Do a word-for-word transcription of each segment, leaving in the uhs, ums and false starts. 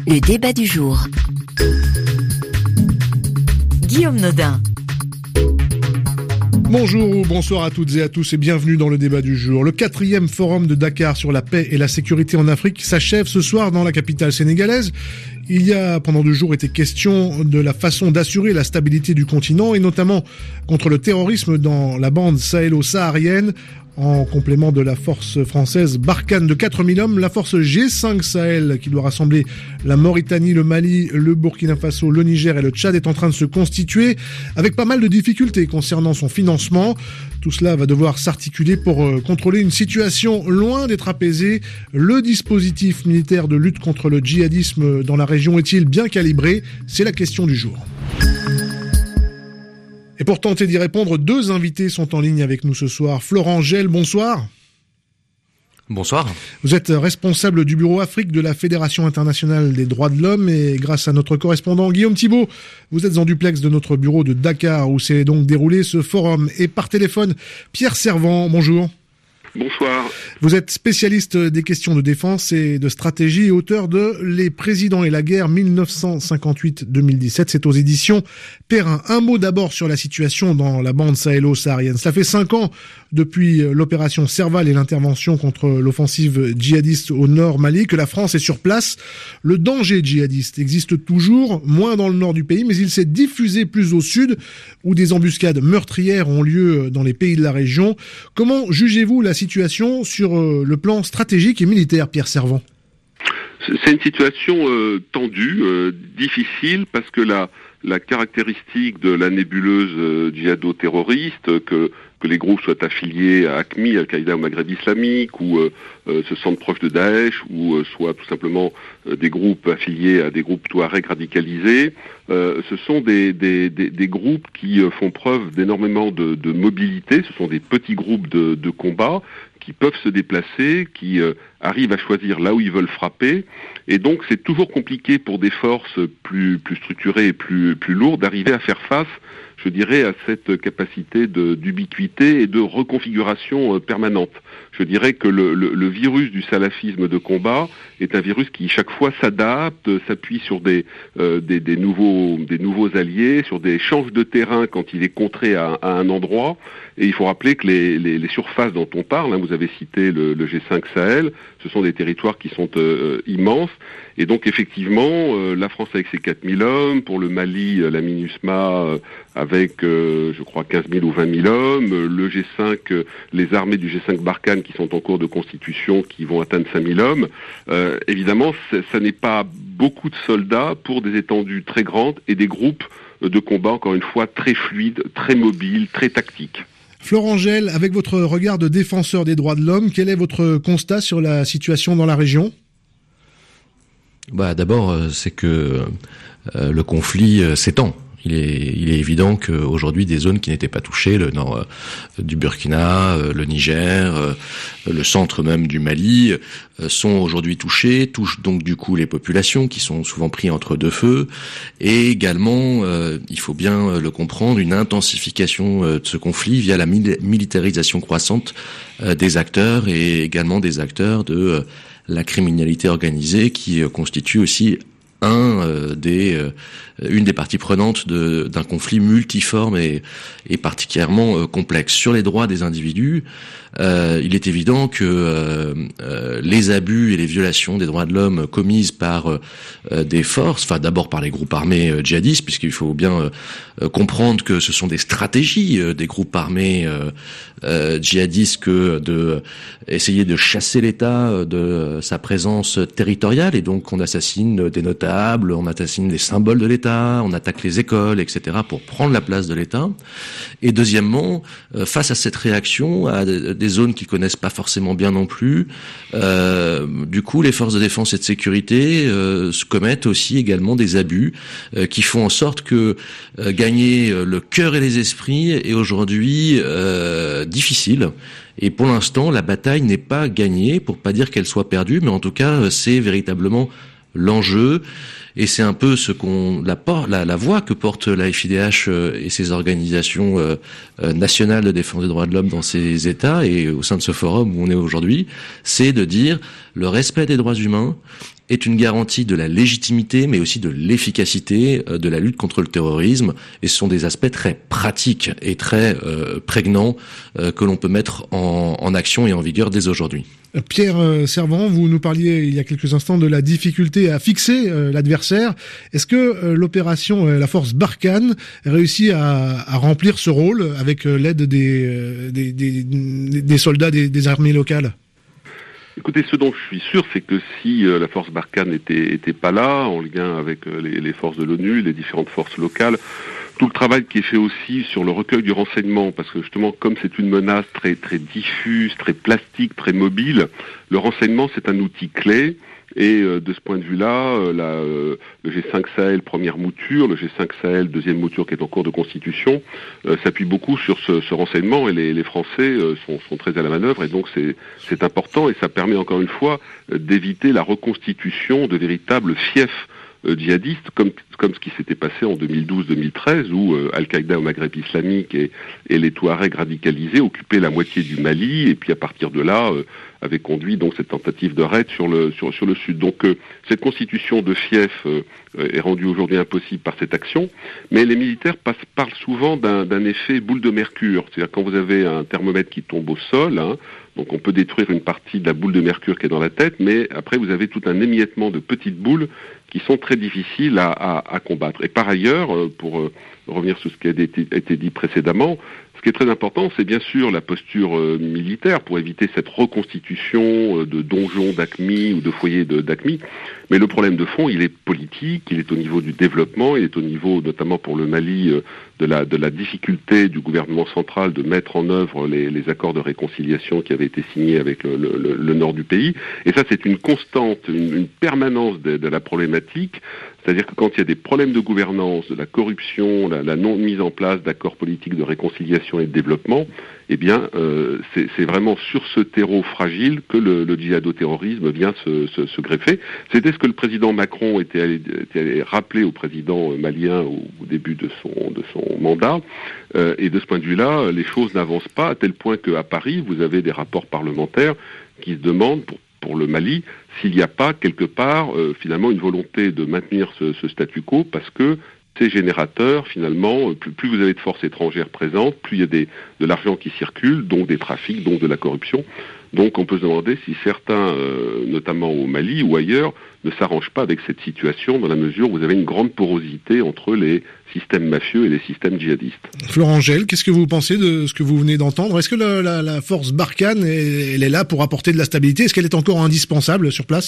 Le débat du jour. Guillaume Nodin. Bonjour ou bonsoir à toutes et à tous et bienvenue dans le débat du jour. Le quatrième forum de Dakar sur la paix et la sécurité en Afrique s'achève ce soir dans la capitale sénégalaise. Il y a pendant deux jours été question de la façon d'assurer la stabilité du continent et notamment contre le terrorisme dans la bande sahélo-saharienne. En complément de la force française Barkhane de quatre mille hommes, la force G cinq Sahel, qui doit rassembler la Mauritanie, le Mali, le Burkina Faso, le Niger et le Tchad, est en train de se constituer avec pas mal de difficultés concernant son financement. Tout cela va devoir s'articuler pour euh, contrôler une situation loin d'être apaisée. Le dispositif militaire de lutte contre le djihadisme dans la région est-il bien calibré ? C'est la question du jour. Et pour tenter d'y répondre, deux invités sont en ligne avec nous ce soir. Florent Gel, bonsoir. Bonsoir. Vous êtes responsable du bureau Afrique de la Fédération internationale des droits de l'homme et grâce à notre correspondant Guillaume Thibault, vous êtes en duplex de notre bureau de Dakar où s'est donc déroulé ce forum. Et par téléphone, Pierre Servant, bonjour. Bonsoir. Vous êtes spécialiste des questions de défense et de stratégie et auteur de Les présidents et la guerre mille neuf cent cinquante-huit à deux mille dix-sept. C'est aux éditions Perrin. Un mot d'abord sur la situation dans la bande sahélo-saharienne. Ça fait cinq ans depuis l'opération Serval et l'intervention contre l'offensive djihadiste au nord Mali que la France est sur place. Le danger djihadiste existe toujours, moins dans le nord du pays, mais il s'est diffusé plus au sud où des embuscades meurtrières ont lieu dans les pays de la région. Comment jugez-vous la situation sur le plan stratégique et militaire, Pierre Servant ? C'est une situation euh, tendue, euh, difficile, parce que la, la caractéristique de la nébuleuse euh, djihado-terroriste, que, que les groupes soient affiliés à A Q M I, Al-Qaïda au Maghreb islamique, ou euh, euh, se sentent proches de Daesh, ou euh, soit tout simplement euh, des groupes affiliés à des groupes Touareg radicalisés, euh, ce sont des, des, des, des groupes qui euh, font preuve d'énormément de, de mobilité, ce sont des petits groupes de, de combat, qui peuvent se déplacer, qui euh, arrivent à choisir là où ils veulent frapper, et donc c'est toujours compliqué pour des forces plus plus structurées et plus plus lourdes d'arriver à faire face, je dirais, à cette capacité de d'ubiquité et de reconfiguration euh, permanente. Je dirais que le, le, le virus du salafisme de combat est un virus qui chaque fois s'adapte, s'appuie sur des, euh, des, des nouveaux des nouveaux alliés, sur des changes de terrain quand il est contré à, à un endroit. Et il faut rappeler que les, les, les surfaces dont on parle, hein, vous avez cité le, le G cinq Sahel, ce sont des territoires qui sont euh, immenses. Et donc effectivement, euh, la France avec ses quatre mille hommes, pour le Mali, euh, la MINUSMA euh, avec, euh, je crois, quinze mille ou vingt mille hommes, euh, le G cinq, euh, les armées du G cinq Barkhane qui sont en cours de constitution, qui vont atteindre cinq mille hommes. Euh, évidemment, ça n'est pas beaucoup de soldats pour des étendues très grandes et des groupes de combat, encore une fois, très fluides, très mobiles, très tactiques. Florent Gel, avec votre regard de défenseur des droits de l'homme, quel est votre constat sur la situation dans la région ? Bah, d'abord, c'est que euh, le conflit euh, s'étend. Il est, il est évident qu'aujourd'hui, des zones qui n'étaient pas touchées, le nord euh, du Burkina, euh, le Niger, euh, le centre même du Mali, euh, sont aujourd'hui touchées, touchent donc du coup les populations qui sont souvent prises entre deux feux, et également, euh, il faut bien le comprendre, une intensification euh, de ce conflit via la mil- militarisation croissante euh, des acteurs et également des acteurs de euh, la criminalité organisée qui euh, constitue aussi un euh, des euh, une des parties prenantes de, d'un conflit multiforme et, et particulièrement euh, complexe. Sur les droits des individus, euh, il est évident que euh, euh, les abus et les violations des droits de l'homme commises par euh, des forces, enfin d'abord par les groupes armés euh, djihadistes, puisqu'il faut bien euh, comprendre que ce sont des stratégies euh, des groupes armés euh, euh, djihadistes que de essayer de chasser l'État de sa présence territoriale, et donc on assassine des notables, on assassine des symboles de l'État, on attaque les écoles, et cetera pour prendre la place de l'État. Et deuxièmement, euh, face à cette réaction, à des zones qui connaissent pas forcément bien non plus, euh, du coup, les forces de défense et de sécurité euh, commettent aussi également des abus euh, qui font en sorte que euh, gagner le cœur et les esprits est aujourd'hui euh, difficile. Et pour l'instant, la bataille n'est pas gagnée, pour pas dire qu'elle soit perdue, mais en tout cas, c'est véritablement l'enjeu. Et c'est un peu ce qu'on la, la, la voix que porte la F I D H et ses organisations euh, nationales de défense des droits de l'homme dans ces États et au sein de ce forum où on est aujourd'hui, c'est de dire le respect des droits humains est une garantie de la légitimité, mais aussi de l'efficacité euh, de la lutte contre le terrorisme. Et ce sont des aspects très pratiques et très euh, prégnants euh, que l'on peut mettre en, en action et en vigueur dès aujourd'hui. Pierre Servan, vous nous parliez il y a quelques instants de la difficulté à fixer euh, l'adversaire. Est-ce que euh, l'opération euh, la force Barkhane réussit à, à remplir ce rôle avec euh, l'aide des, euh, des, des, des soldats des, des armées locales ? Écoutez, ce dont je suis sûr, c'est que si euh, la force Barkhane était, était pas là, en lien avec euh, les, les forces de l'ONU, les différentes forces locales, tout le travail qui est fait aussi sur le recueil du renseignement, parce que justement, comme c'est une menace très très diffuse, très plastique, très mobile, le renseignement c'est un outil clé. Et euh, de ce point de vue-là, euh, la, euh, le G cinq Sahel première mouture, le G cinq Sahel deuxième mouture qui est en cours de constitution, euh, s'appuie beaucoup sur ce, ce renseignement et les, les Français euh, sont, sont très à la manœuvre et donc c'est, c'est important et ça permet encore une fois euh, d'éviter la reconstitution de véritables fiefs euh, djihadistes comme, comme ce qui s'était passé en deux mille douze deux mille treize où euh, Al-Qaïda au Maghreb islamique et, et les Touaregs radicalisés occupaient la moitié du Mali et puis à partir de là euh, avait conduit donc cette tentative de raid sur le sur sur le sud. Donc euh, cette constitution de fief euh, est rendue aujourd'hui impossible par cette action, mais les militaires passent, parlent souvent d'un, d'un effet boule de mercure, c'est-à-dire quand vous avez un thermomètre qui tombe au sol, hein, donc on peut détruire une partie de la boule de mercure qui est dans la tête, mais après vous avez tout un émiettement de petites boules qui sont très difficiles à, à, à combattre. Et par ailleurs, pour euh, revenir sur ce qui a été, été dit précédemment, ce qui est très important, c'est bien sûr la posture euh, militaire pour éviter cette reconstitution euh, de donjons d'Aqmi ou de foyers de, d'Aqmi. Mais le problème de fond, il est politique, il est au niveau du développement, il est au niveau, notamment pour le Mali, euh, de la de la difficulté du gouvernement central de mettre en œuvre les, les accords de réconciliation qui avaient été signés avec le, le, le nord du pays. Et ça, c'est une constante, une, une permanence de, de la problématique. C'est-à-dire que quand il y a des problèmes de gouvernance, de la corruption, la, la non-mise en place d'accords politiques de réconciliation et de développement, eh bien, euh, c'est, c'est vraiment sur ce terreau fragile que le, le djihado-terrorisme vient se, se, se greffer. C'était ce que le président Macron était allé, était allé rappeler au président malien au, au début de son, de son mandat. Euh, et de ce point de vue-là, les choses n'avancent pas à tel point qu'à Paris, vous avez des rapports parlementaires qui se demandent pour pour le Mali, s'il n'y a pas quelque part euh, finalement une volonté de maintenir ce, ce statu quo, parce que ces générateurs, finalement, plus, plus vous avez de forces étrangères présentes, plus il y a des, de l'argent qui circule, donc des trafics, donc de la corruption. Donc on peut se demander si certains, euh, notamment au Mali ou ailleurs, ne s'arrangent pas avec cette situation dans la mesure où vous avez une grande porosité entre les systèmes mafieux et les systèmes djihadistes. Florent Gel, qu'est-ce que vous pensez de ce que vous venez d'entendre ? Est-ce que la, la, la force Barkhane, elle est là pour apporter de la stabilité ? Est-ce qu'elle est encore indispensable sur place ?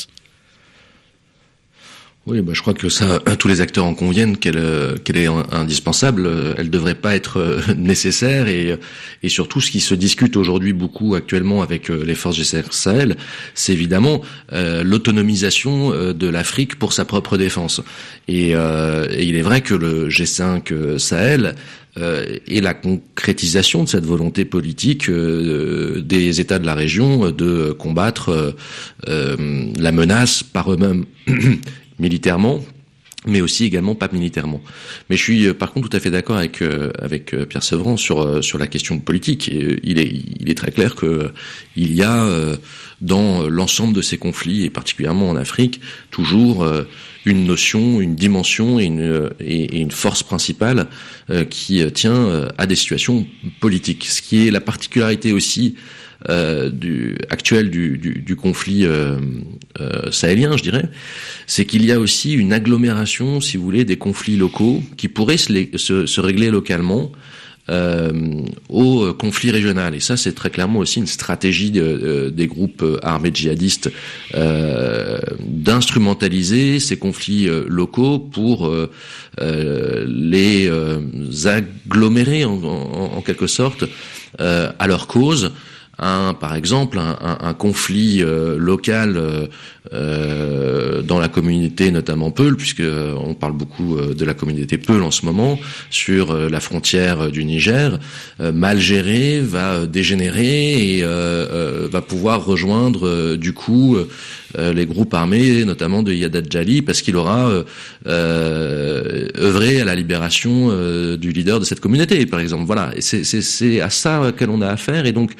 Oui, bah, je crois que ça, tous les acteurs en conviennent qu'elle, euh, qu'elle est indispensable. Elle devrait pas être euh, nécessaire et, et surtout ce qui se discute aujourd'hui beaucoup actuellement avec euh, les forces G cinq Sahel, c'est évidemment euh, l'autonomisation euh, de l'Afrique pour sa propre défense. Et, euh, et il est vrai que le G cinq Sahel Euh, et la concrétisation de cette volonté politique euh, des États de la région de combattre euh, euh, la menace par eux-mêmes militairement, mais aussi également pas militairement. Mais je suis par contre tout à fait d'accord avec euh, avec Pierre Servan sur euh, sur la question politique. Et il est il est très clair que il y a euh, dans l'ensemble de ces conflits et particulièrement en Afrique toujours euh, une notion, une dimension et une, et, et une force principale euh, qui tient euh, à des situations politiques. Ce qui est la particularité aussi euh, du, actuelle du, du, du conflit euh, euh, sahélien, je dirais, c'est qu'il y a aussi une agglomération, si vous voulez, des conflits locaux qui pourraient se, se, se régler localement Euh, au conflit régional. Et ça, c'est très clairement aussi une stratégie de, de, des groupes armés djihadistes euh, d'instrumentaliser ces conflits euh, locaux pour euh, euh, les euh, agglomérer en, en, en quelque sorte euh, à leur cause. Un, par exemple, un, un, un conflit euh, local euh, euh, dans la communauté, notamment Peul, puisque euh, on parle beaucoup euh, de la communauté Peul en ce moment, sur euh, la frontière euh, du Niger, euh, mal géré, va dégénérer et euh, euh, va pouvoir rejoindre euh, du coup euh, les groupes armés, notamment de Yadad Djali, parce qu'il aura euh, euh, œuvré à la libération euh, du leader de cette communauté, par exemple. Voilà, et c'est, c'est, c'est à ça qu'elle on a affaire, et donc pour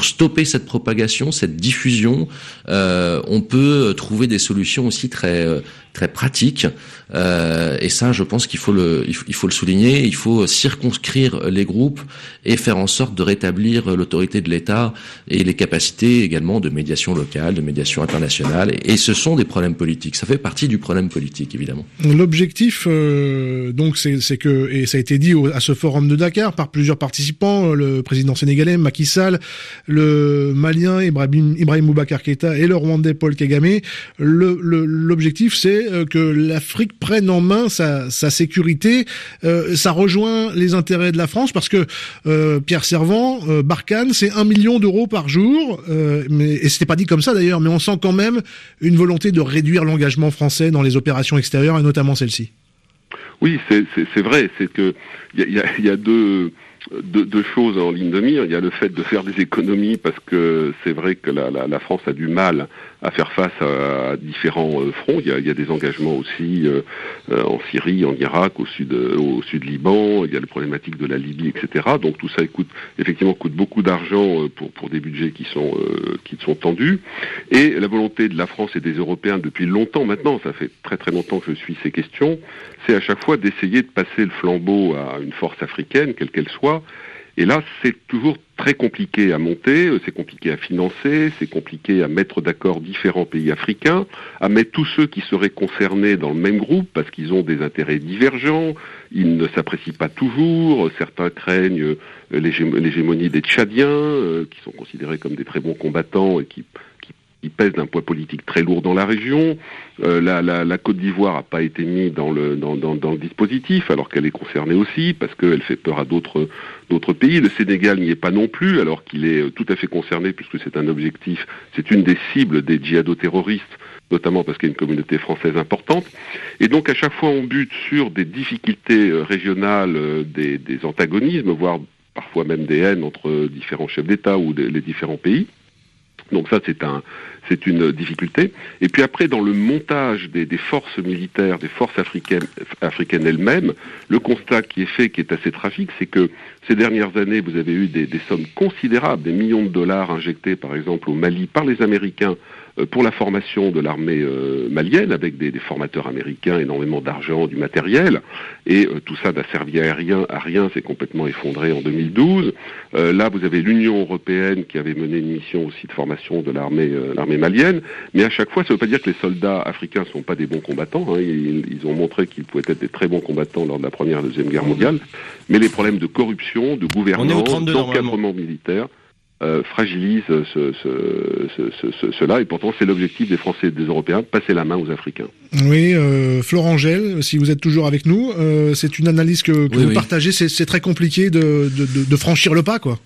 pour stopper cette propagation, cette diffusion, euh, on peut trouver des solutions aussi très très pratiques. Euh, et ça, je pense qu'il faut le il faut, il faut le souligner. Il faut circonscrire les groupes et faire en sorte de rétablir l'autorité de l'État et les capacités également de médiation locale, de médiation internationale. Et, et ce sont des problèmes politiques. Ça fait partie du problème politique, évidemment. L'objectif, euh, donc, c'est, c'est que, et ça a été dit au, à ce forum de Dakar par plusieurs participants, le président sénégalais Macky Sall, le malien Ibrahim, Ibrahim Boubacar Keïta et le rwandais Paul Kagame. Le, le, l'objectif, c'est que l'Afrique prenne en main sa, sa sécurité. Euh, ça rejoint les intérêts de la France parce que euh, Pierre Servan, euh, Barkhane, c'est un million d'euros par jour. Euh, mais, et c'était pas dit comme ça d'ailleurs, mais on sent quand même une volonté de réduire l'engagement français dans les opérations extérieures et notamment celle-ci. Oui, c'est, c'est, c'est vrai. C'est que il y a, y a, y a deux. Deux, deux choses en ligne de mire. Il y a le fait de faire des économies parce que c'est vrai que la, la, la France a du mal à faire face à, à différents euh, fronts. Il y, a, il y a des engagements aussi euh, euh, en Syrie, en Irak, au sud, euh, au sud Liban. Il y a les problématiques de la Libye, et cetera. Donc tout ça coûte effectivement coûte beaucoup d'argent euh, pour pour des budgets qui sont euh, qui sont tendus. Et la volonté de la France et des Européens depuis longtemps maintenant, ça fait très très longtemps que je suis ces questions, c'est à chaque fois d'essayer de passer le flambeau à une force africaine, quelle qu'elle soit. Et là, c'est toujours très compliqué à monter, c'est compliqué à financer, c'est compliqué à mettre d'accord différents pays africains, à mettre tous ceux qui seraient concernés dans le même groupe, parce qu'ils ont des intérêts divergents, ils ne s'apprécient pas toujours, certains craignent l'hégémonie des Tchadiens, qui sont considérés comme des très bons combattants et qui... qui pèse d'un poids politique très lourd dans la région. Euh, la, la, la Côte d'Ivoire n'a pas été mise dans le, dans, dans, dans le dispositif, alors qu'elle est concernée aussi, parce qu'elle fait peur à d'autres, d'autres pays. Le Sénégal n'y est pas non plus, alors qu'il est tout à fait concerné, puisque c'est un objectif, c'est une des cibles des djihado-terroristes, notamment parce qu'il y a une communauté française importante. Et donc à chaque fois on bute sur des difficultés régionales, des, des antagonismes, voire parfois même des haines entre différents chefs d'État ou des, les différents pays. Donc ça, c'est un, c'est une difficulté. Et puis après, dans le montage des, des forces militaires, des forces africaines, africaines elles-mêmes, le constat qui est fait, qui est assez tragique, c'est que ces dernières années, vous avez eu des, des sommes considérables, des millions de dollars injectés, par exemple, au Mali par les Américains euh, pour la formation de l'armée euh, malienne, avec des, des formateurs américains, énormément d'argent, du matériel. Et euh, tout ça n'a servi à rien, à rien, c'est complètement effondré en deux mille douze. Euh, là, vous avez l'Union européenne qui avait mené une mission aussi de formation de l'armée, euh, l'armée malienne. Mais à chaque fois, ça ne veut pas dire que les soldats africains ne sont pas des bons combattants. Hein. Ils, ils ont montré qu'ils pouvaient être des très bons combattants lors de la Première et la Deuxième Guerre mondiale. Mais les problèmes de corruption, de gouvernance, d'encadrement militaire euh, fragilisent ce, ce, ce, ce, ce, cela. Et pourtant, c'est l'objectif des Français et des Européens, de passer la main aux Africains. Oui, euh, Florent Gel, si vous êtes toujours avec nous, euh, c'est une analyse que, que oui, vous oui. partagez. C'est, c'est très compliqué de, de, de, de franchir le pas, quoi.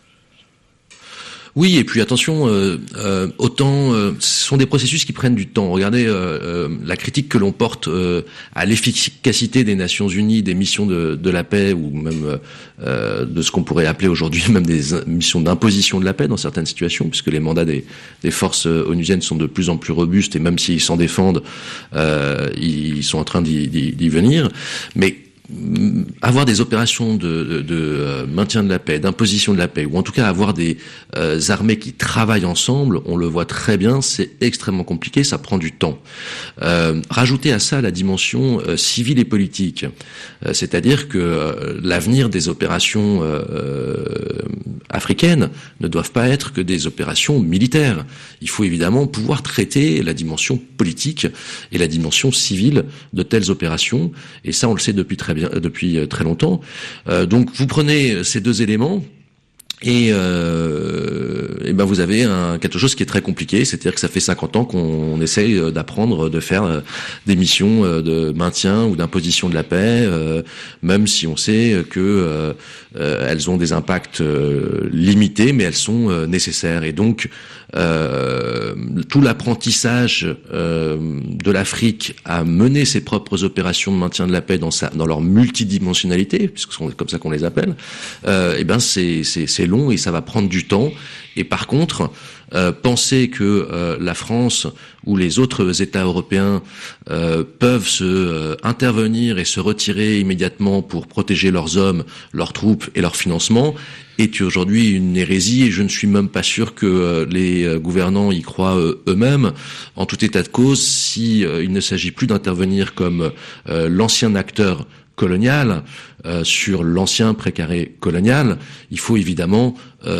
Oui, et puis attention, euh, euh, autant euh, ce sont des processus qui prennent du temps. Regardez euh, euh, la critique que l'on porte euh, à l'efficacité des Nations Unies, des missions de, de la paix, ou même euh, de ce qu'on pourrait appeler aujourd'hui même des missions d'imposition de la paix dans certaines situations, puisque les mandats des, des forces onusiennes sont de plus en plus robustes, et même s'ils s'en défendent, euh, ils sont en train d'y, d'y, d'y venir. Mais avoir des opérations de, de, de maintien de la paix, d'imposition de la paix, ou en tout cas avoir des euh, armées qui travaillent ensemble, on le voit très bien, c'est extrêmement compliqué, ça prend du temps. Euh, rajouter à ça la dimension euh, civile et politique, euh, c'est-à-dire que euh, l'avenir des opérations euh, africaines ne doivent pas être que des opérations militaires. Il faut évidemment pouvoir traiter la dimension politique et la dimension civile de telles opérations, et ça on le sait depuis très bien depuis très longtemps. Euh, donc vous prenez ces deux éléments et, euh, et ben vous avez un, quelque chose qui est très compliqué, c'est-à-dire que ça fait cinquante ans qu'on essaye d'apprendre de faire des missions de maintien ou d'imposition de la paix, euh, même si on sait que euh, euh, elles ont des impacts euh, limités, mais elles sont euh, nécessaires. Et donc Euh, tout l'apprentissage euh, de l'Afrique à mener ses propres opérations de maintien de la paix dans, sa, dans leur multidimensionnalité, puisque c'est comme ça qu'on les appelle, euh, et ben c'est, c'est, c'est long et ça va prendre du temps. Et par contre, euh, penser que euh, la France ou les autres États européens euh, peuvent se euh, intervenir et se retirer immédiatement pour protéger leurs hommes, leurs troupes et leur financement est aujourd'hui une hérésie, et je ne suis même pas sûr que euh, les euh, gouvernants y croient euh, eux-mêmes. En tout état de cause, si euh, il ne s'agit plus d'intervenir comme euh, l'ancien acteur colonial euh, sur l'ancien précaré colonial, il faut évidemment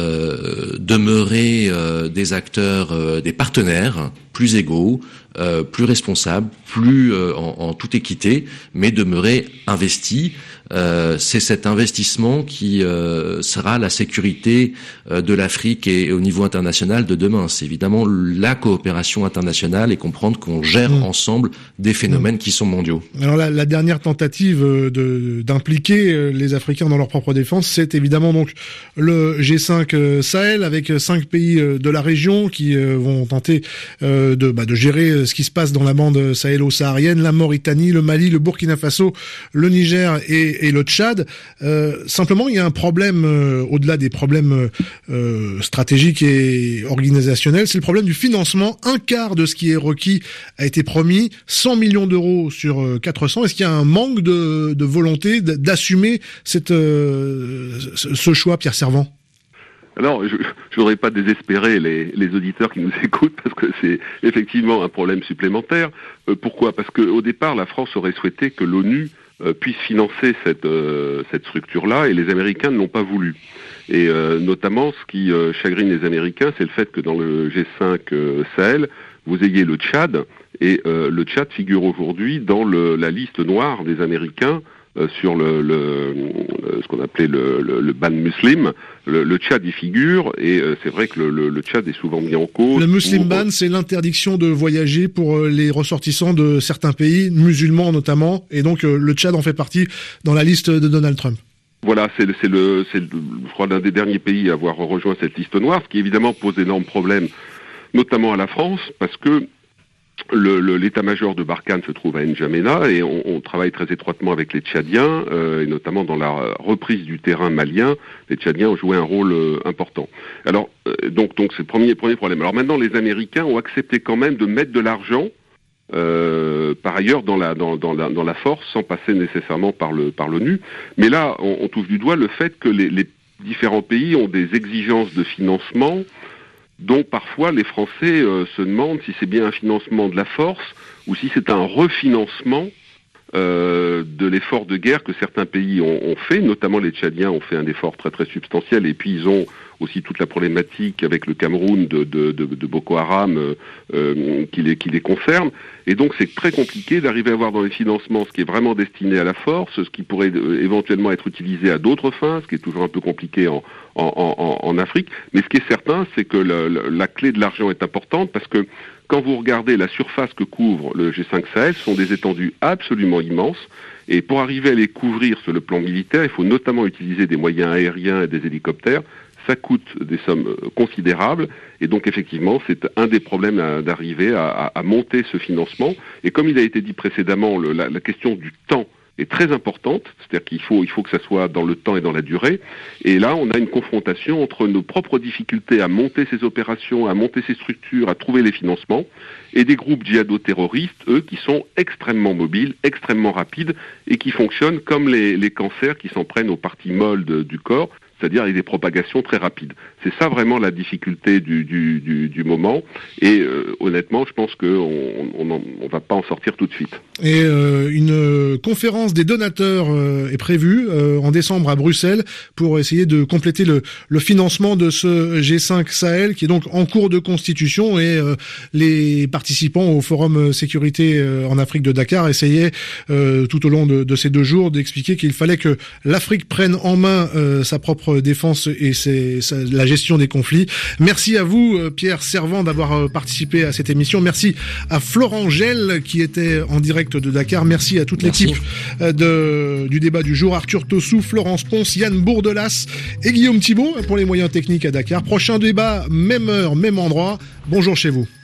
euh, demeurer euh, des acteurs, euh, des partenaires plus égaux, euh, plus responsables, plus euh, en, en toute équité, mais demeurer investis. Euh, c'est cet investissement qui euh, sera la sécurité euh, de l'Afrique et, et au niveau international de demain. C'est évidemment la coopération internationale et comprendre qu'on gère mmh. ensemble des phénomènes mmh. qui sont mondiaux. Alors la, la dernière tentative de, d'impliquer les Africains dans leur propre défense, c'est évidemment donc le G cinq Sahel, avec cinq pays de la région qui vont tenter de, bah, de gérer ce qui se passe dans la bande sahélo-saharienne, la Mauritanie, le Mali, le Burkina Faso, le Niger et et le Tchad. Euh, simplement, il y a un problème euh, au-delà des problèmes euh, stratégiques et organisationnels, c'est le problème du financement. Un quart de ce qui est requis a été promis, cent millions d'euros sur euh, quatre cents. Est-ce qu'il y a un manque de, de volonté d'assumer cette, euh, ce choix, Pierre Servan ? Alors, je ne voudrais pas désespérer les, les auditeurs qui nous écoutent, parce que c'est effectivement un problème supplémentaire. Euh, pourquoi ? Parce qu'au départ, la France aurait souhaité que l'ONU euh, puisse financer cette, euh, cette structure-là, et les Américains ne l'ont pas voulu. Et euh, notamment, ce qui euh, chagrine les Américains, c'est le fait que dans le G cinq euh, Sahel, vous ayez le Tchad, et euh, le Tchad figure aujourd'hui dans le, la liste noire des Américains, Euh, sur le, le euh, ce qu'on appelait le, le, le ban muslim. Le, le Tchad y figure, et euh, c'est vrai que le, le, le Tchad est souvent mis en cause. Le muslim pour... ban, c'est l'interdiction de voyager pour euh, les ressortissants de certains pays, musulmans notamment, et donc euh, le Tchad en fait partie dans la liste de Donald Trump. Voilà, c'est, c'est, le, c'est le, je crois, l'un des derniers pays à avoir rejoint cette liste noire, ce qui évidemment pose d'énormes problèmes, notamment à la France, parce que Le, le, l'état-major de Barkhane se trouve à N'Djamena, et on, on travaille très étroitement avec les Tchadiens, euh, et notamment dans la reprise du terrain malien. Les Tchadiens ont joué un rôle euh, important. Alors, euh, donc, donc c'est le premier, premier problème. Alors maintenant, les Américains ont accepté quand même de mettre de l'argent, euh, par ailleurs, dans la, dans, dans, la, dans la force, sans passer nécessairement par, le, par l'ONU. Mais là, on, on touche du doigt le fait que les, les différents pays ont des exigences de financement dont parfois les Français euh, se demandent si c'est bien un financement de la force ou si c'est un refinancement euh, de l'effort de guerre que certains pays ont, ont fait, notamment les Tchadiens ont fait un effort très très substantiel, et puis ils ont aussi toute la problématique avec le Cameroun de, de, de, de Boko Haram euh, euh, qui, les, qui les concerne, et donc c'est très compliqué d'arriver à avoir dans les financements ce qui est vraiment destiné à la force, ce qui pourrait euh, éventuellement être utilisé à d'autres fins, ce qui est toujours un peu compliqué en, en, en, en Afrique, mais ce qui est certain, c'est que le, le, la clé de l'argent est importante, parce que quand vous regardez la surface que couvre le G cinq Sahel, ce sont des étendues absolument immenses, et pour arriver à les couvrir sur le plan militaire, il faut notamment utiliser des moyens aériens et des hélicoptères. Ça coûte des sommes considérables, et donc effectivement c'est un des problèmes à, d'arriver à, à, à monter ce financement. Et comme il a été dit précédemment, le, la, la question du temps est très importante, c'est-à-dire qu'il faut, il faut que ça soit dans le temps et dans la durée. Et là, on a une confrontation entre nos propres difficultés à monter ces opérations, à monter ces structures, à trouver les financements, et des groupes djihado-terroristes, eux, qui sont extrêmement mobiles, extrêmement rapides, et qui fonctionnent comme les, les cancers qui s'en prennent aux parties molles de, du corps, c'est-à-dire avec des propagations très rapides. C'est ça vraiment la difficulté du, du, du, du moment, et euh, honnêtement, je pense qu'on on, on, on va pas en sortir tout de suite. Et euh, une conférence des donateurs euh, est prévue euh, en décembre à Bruxelles pour essayer de compléter le, le financement de ce G cinq Sahel, qui est donc en cours de constitution, et euh, les participants au Forum Sécurité euh, en Afrique de Dakar essayaient euh, tout au long de, de ces deux jours d'expliquer qu'il fallait que l'Afrique prenne en main euh, sa propre défense et c'est, c'est la gestion des conflits. Merci à vous, Pierre Servan, d'avoir participé à cette émission. Merci à Florent Gel qui était en direct de Dakar. Merci à toute Merci. l'équipe de, du débat du jour. Arthur Tossou, Florence Ponce, Yann Bourdelas et Guillaume Thibault pour les moyens techniques à Dakar. Prochain débat, même heure, même endroit. Bonjour chez vous.